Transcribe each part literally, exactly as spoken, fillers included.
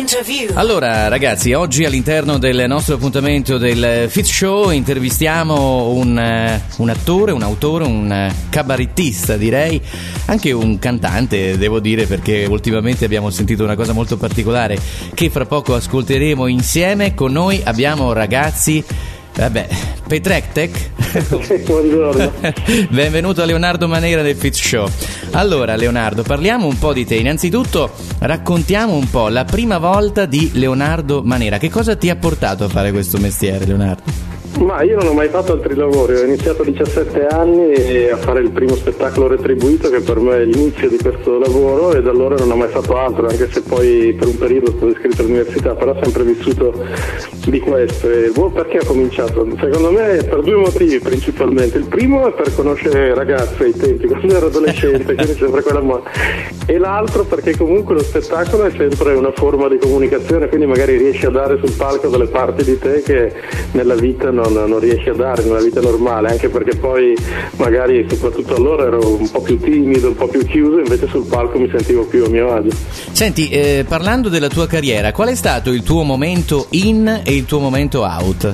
Allora ragazzi, oggi all'interno del nostro appuntamento del Fit Show intervistiamo un, un attore, un autore, un cabarettista direi, anche un cantante devo dire, perché ultimamente abbiamo sentito una cosa molto particolare che fra poco ascolteremo insieme. Con noi abbiamo ragazzi, vabbè, Petrectec. Buongiorno. Benvenuto a Leonardo Manera del Fit Show. Allora Leonardo, parliamo un po' di te. Innanzitutto raccontiamo un po' la prima volta di Leonardo Manera. Che cosa ti ha portato a fare questo mestiere, Leonardo? Ma io non ho mai fatto altri lavori, ho iniziato a diciassette anni a fare il primo spettacolo retribuito, che per me è l'inizio di questo lavoro, e da allora non ho mai fatto altro, anche se poi per un periodo sono iscritto all'università, però ho sempre vissuto di questo. E boh, perché ho cominciato? Secondo me per due motivi principalmente. Il primo è per conoscere ragazze ai tempi, quando ero adolescente, quindi sempre quella moda. E l'altro perché comunque lo spettacolo è sempre una forma di comunicazione, quindi magari riesci a dare sul palco delle parti di te che nella vita non non riesci a dare nella vita normale, anche perché poi magari soprattutto allora ero un po' più timido, un po' più chiuso, invece sul palco mi sentivo più a mio agio. Senti, eh, parlando della tua carriera, qual è stato il tuo momento in e il tuo momento out?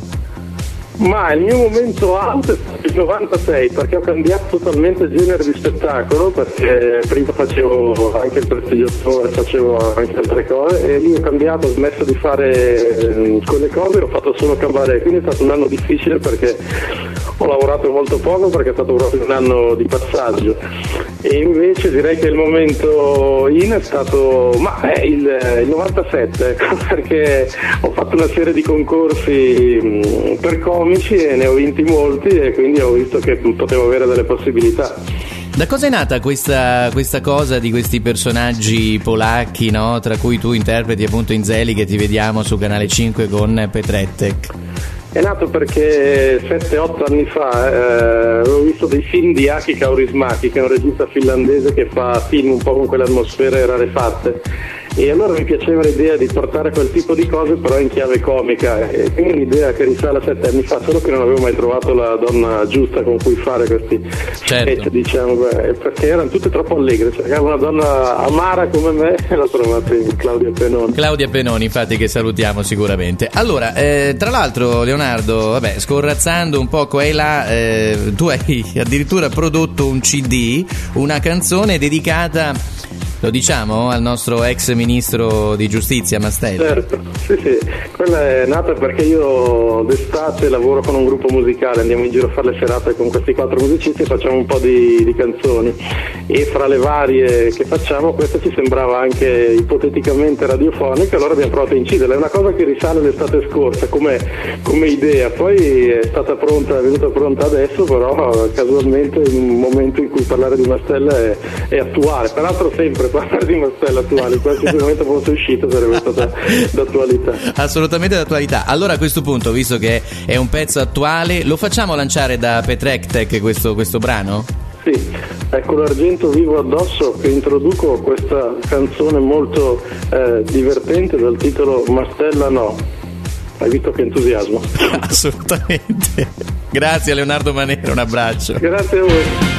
Ma il mio momento out è stato il novantasei, perché ho cambiato totalmente genere di spettacolo, perché prima facevo anche il prestigiatore, facevo anche altre cose, e lì ho cambiato, ho smesso di fare eh, quelle cose, ho fatto solo cabaret, quindi è stato un anno difficile perché ho lavorato molto poco, perché è stato proprio un anno di passaggio. E invece direi che il momento in è stato ma è il, il novantasette, ecco, perché ho fatto una serie di concorsi mh, per comici e ne ho vinti molti, e quindi ho visto che potevo avere delle possibilità. Da cosa è nata questa, questa cosa di questi personaggi polacchi, no? Tra cui tu interpreti appunto in Zeli, che ti vediamo su Canale cinque con Petrectec? È nato perché sette otto anni fa eh, avevo visto dei film di Aki Kaurismäki, che è un regista finlandese che fa film un po' con quelle atmosfere rarefatte, e allora mi piaceva l'idea di portare quel tipo di cose però in chiave comica, e quindi un'idea che risale a sette anni fa, solo che non avevo mai trovato la donna giusta con cui fare questi certo. sketch, diciamo, perché erano tutte troppo allegre, cercavo una donna amara come me e l'ho trovata in Claudia Pennoni. Claudia Pennoni, infatti, che salutiamo sicuramente. Allora, eh, tra l'altro Leonardo, vabbè, scorrazzando un po' qua e là, eh, tu hai addirittura prodotto un C D, una canzone dedicata, lo diciamo, al nostro ex ministro di giustizia Mastella. Certo, sì sì, quella è nata perché io d'estate lavoro con un gruppo musicale, andiamo in giro a fare le serate con questi quattro musicisti e facciamo un po' di, di canzoni, e fra le varie che facciamo questa ci sembrava anche ipoteticamente radiofonica, allora abbiamo provato a inciderla. È una cosa che risale l'estate scorsa come, come idea, poi è stata pronta, è venuta pronta adesso, però casualmente in un momento in cui parlare di Mastella è, è attuale, peraltro sempre parlare di Mastella attuale, in qualsiasi momento fosse uscito sarebbe stata d'attualità. Assolutamente d'attualità. Allora a questo punto, visto che è un pezzo attuale, lo facciamo lanciare da Petrectec questo, questo brano? Sì, ecco l'argento vivo addosso, che introduco questa canzone molto eh, divertente dal titolo Mastella no. Hai visto che entusiasmo? Assolutamente. Grazie a Leonardo Manera, un abbraccio. Grazie a voi.